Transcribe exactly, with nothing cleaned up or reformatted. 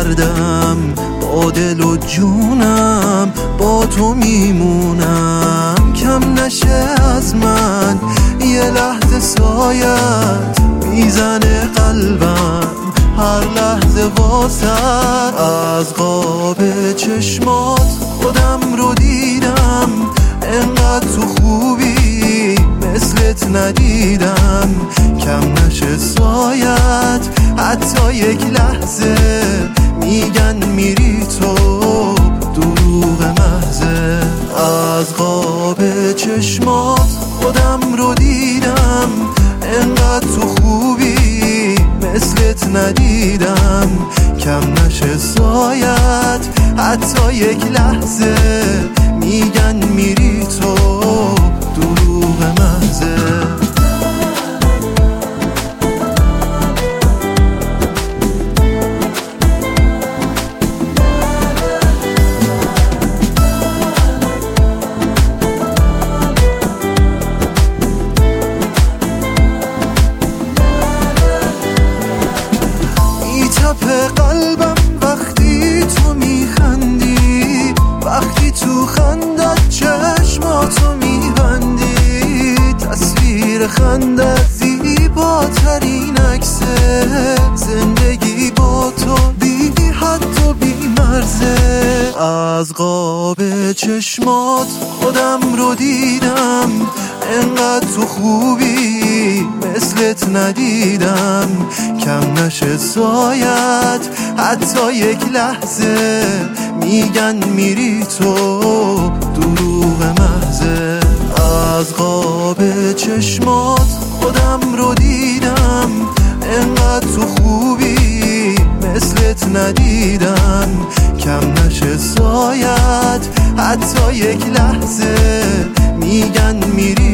کردم، با دل و جونم با تو میمونم. کم نشه از من یه لحظه سایت، میزنه قلبم هر لحظه واسط. از قاب چشمات خودم رو دیدم، انقدر تو خوبی مثلت ندیدم. کم نشه سایت حتی یک لحظه، میگن میری تو دروغ محضه. از قاب چشمات خودم رو دیدم، انقدر تو خوبی مثلت ندیدم. کم نشه سایت حتی یک لحظه، میگن میری تو دروغ محضه. قلبم وقتی تو میخندی، وقتی تو خندت چشماتو میبندی. تصویر خندت زیباترین عکسه، زندگی با تو بی حد و بی مرزه. از قاب چشمات خودم رو دیدم، انقدر تو خوبی مثلت ندیدم. کم نشه سایت حتی یک لحظه، میگن میری تو دروغ محضه. از قاب چشمات خودم رو دیدم، انقدر تو خوبی مثلت ندیدم. کم نشه سایت حتی یک لحظه، میگن میری